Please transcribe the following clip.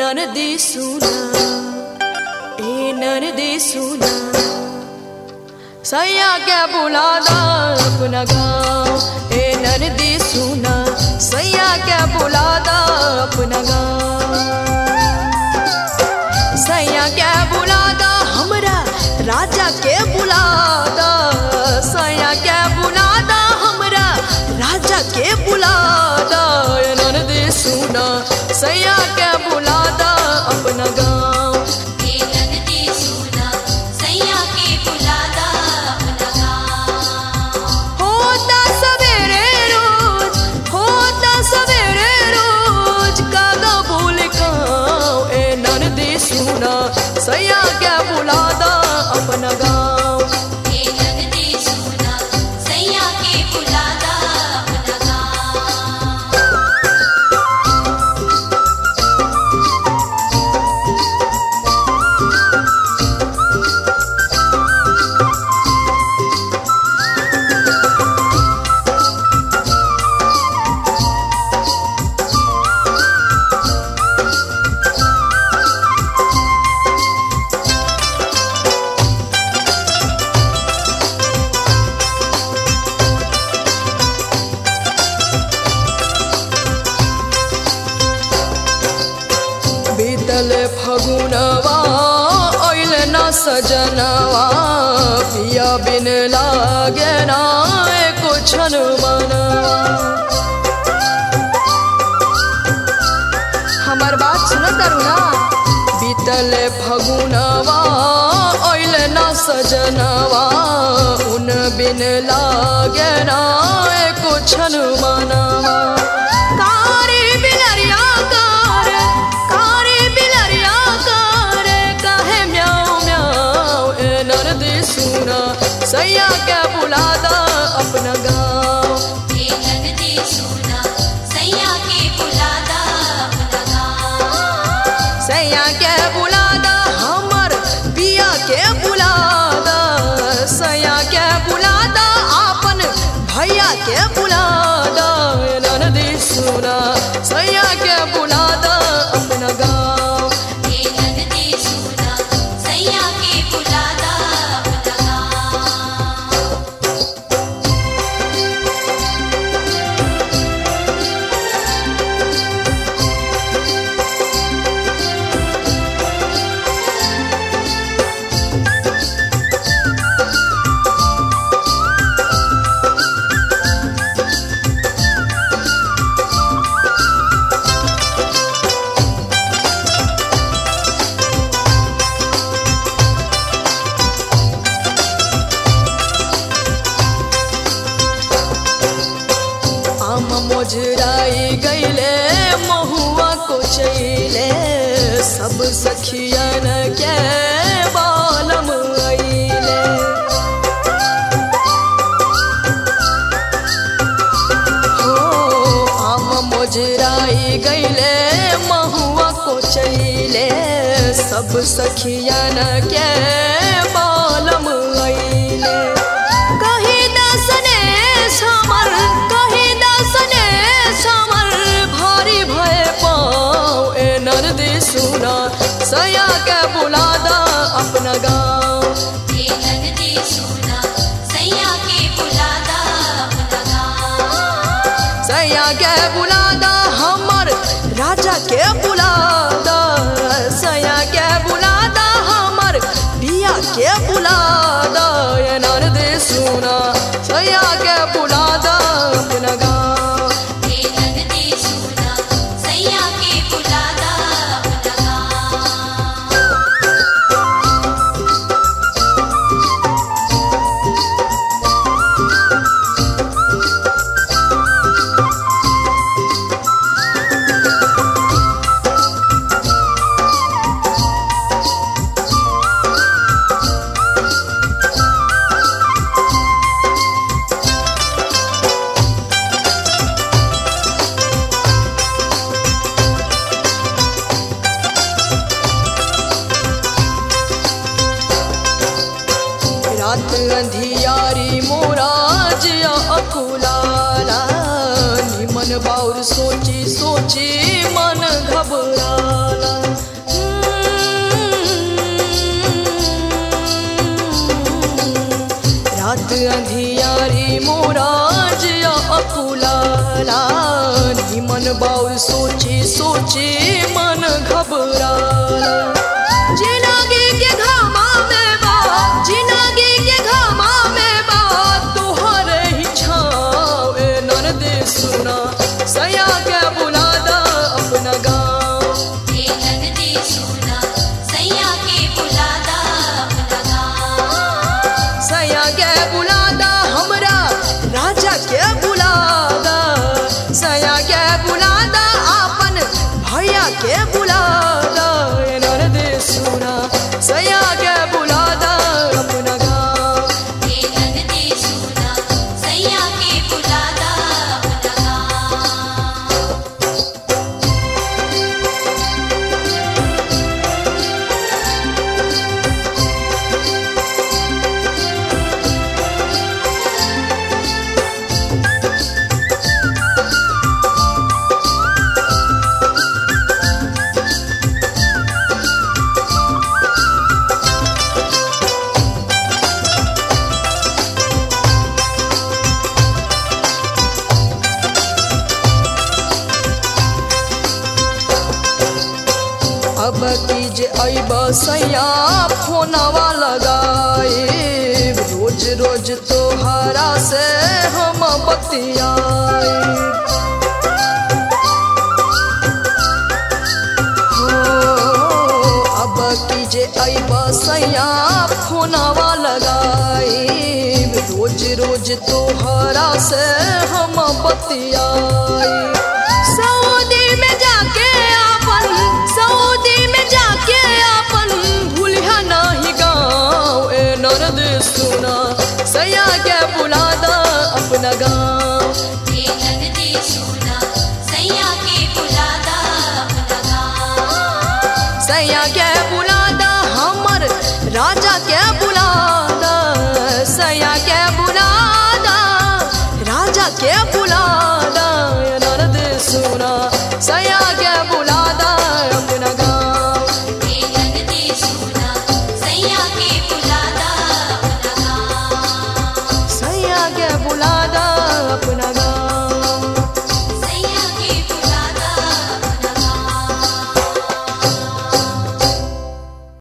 ननदी सुना, ए ननदी सुना, सैया के बुलादा अपना गाँव। ए ननदी सुना, सैया के बुलादा अपना गाँव। सैया के बुलादा हमरा राजा के बुलादा, सैया के बुलादा हमरा राजा के बुलादा। ए ननदी सुना, सैया के बुलादा अपना गाँव। ए ननदी सुना, सैया के बुलादा अपना गाँव। होता सवेरे रोज, होता सवेरे रोज कागा बोल गाँव। ए ननदी सुना, सैया के बुलादा अपना गाँव। ए ननदी सुना, सैया के बुलादा अपना गाँव। बीतल फगुनवा ओइल न सजनवा, पिया बिन लागे ना एको क्षण मनवा। हमार बात सुन तरुणा। बीतल फगुनवा ओइल न सजनवा, उन बिन लागे ना एको क्षण मनवा। कारी बिलरिया कार, कारी बिलरिया कार, काहे म्याऊ म्याऊ। ए ननदी सुना, सैया के बुलादा अपना गाँव। ए ननदी सुना, सैया के बुलादा अपना गाँव। सैया के बुलादा हमर पिया के बुलादा, सैया के बुलादा आपन भैया के बुलादा। ए ननदी सुना, सैया के बुलादा अपना गाँव। ए ननदी सुना, सैया के बुलादा अपना गाँव। आम मोजराई गईले, महुआ को चैले, सब सखियन के बालम अइले। हो आम मोजराई गईले, महुआ को चैले, सब सखियन के बालम अइले। कहीं दसने समर, कहीं दसने समर, भारी भय पाँव। ए ननदी सुना, सैया के बुलादा अपना गाँव। ए ननदी सुना, सैया के बुलादा अपना गाँव। सैया के बुलादा हमर राजा के बुलादा, सैया के बुलादा हमर पिया के बुलादा। ए ननदी सुना, सैया के बुलादा अपना गाँव। ए ननदी सुना, सैया के बुलादा अपना गाँव। रात अंधियारी मोरा जिया अकुलाला, निमन बाउर सोची सोची मन घबराला। रात अंधियारी मोरा जिया अकुलाला निमन बाउल सोची सोची मन घबराला जिंदगी के घामा में बात जिंदगी के घामा में बात तोहरे ही छाव ए ननदी सुना सैया के बुलादा अपना गाँव हे ननदी सुना सैया के बुलादा अपना गाँव सैया के बुलादा हमरा राजा के बुलादा सैया के बुलादा अपन भैया के बुलादा ए ननदी सुना सैया के बुलादा अपना गाँव हे ननदी सुना सैया के बुलादा अपना गाँव अब कीजे अइब सैया फोनवा लगाए रोज रोज तोहरा से हम बतियाए अब कीजे अइब सैया फोनवा लगाए रोज रोज तोहरा से हम बतियाए सऊदी में जाके अपन सऊदी में जाके अपन भूलिया नहीं गाँव ए ननदी सुना सैया के बुलादा अपना गाँव हे ननदी सुना सैया के बुलादा अपना गाँव सैया के